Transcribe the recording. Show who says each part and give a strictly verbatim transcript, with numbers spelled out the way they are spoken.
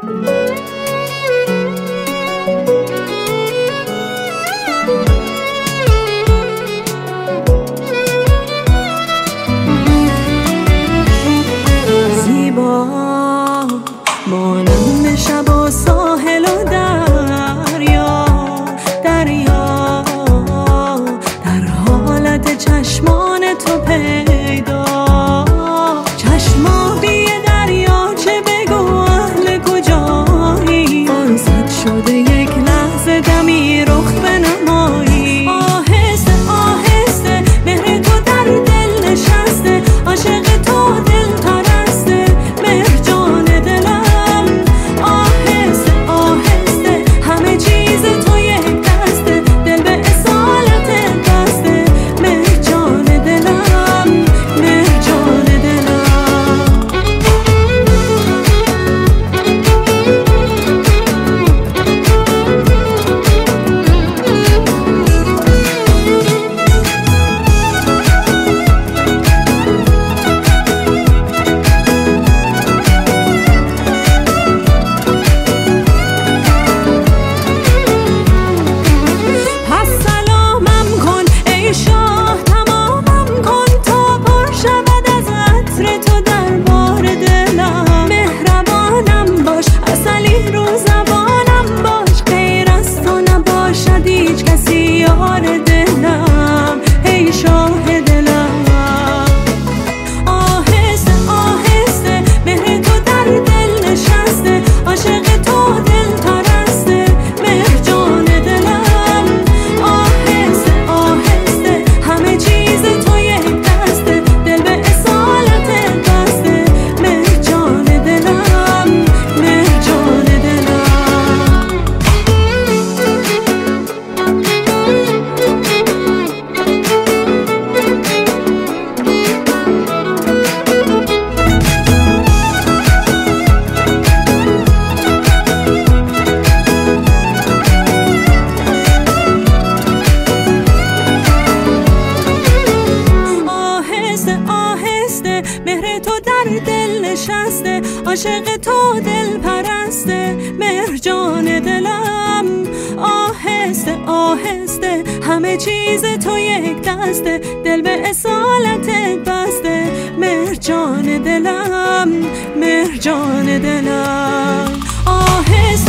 Speaker 1: مانم شب و ساحل و دریا دریا در حالت چشمان تو پیدا چشمابی دریا چه بگو اهل کجایی فرصت شده یک لحظه دمی رخ بنمایی آهسته آهسته مهر تو در دل نشسته عاشق تو دل پرسته مهر جان دلم مهر تو در دل نشسته عاشق تو دل پرسته مهر جان دلم آهسته آهسته همه چیز تو یک دسته دل به اصالتت بسته مهر جان دلم مهر جان دلم آهسته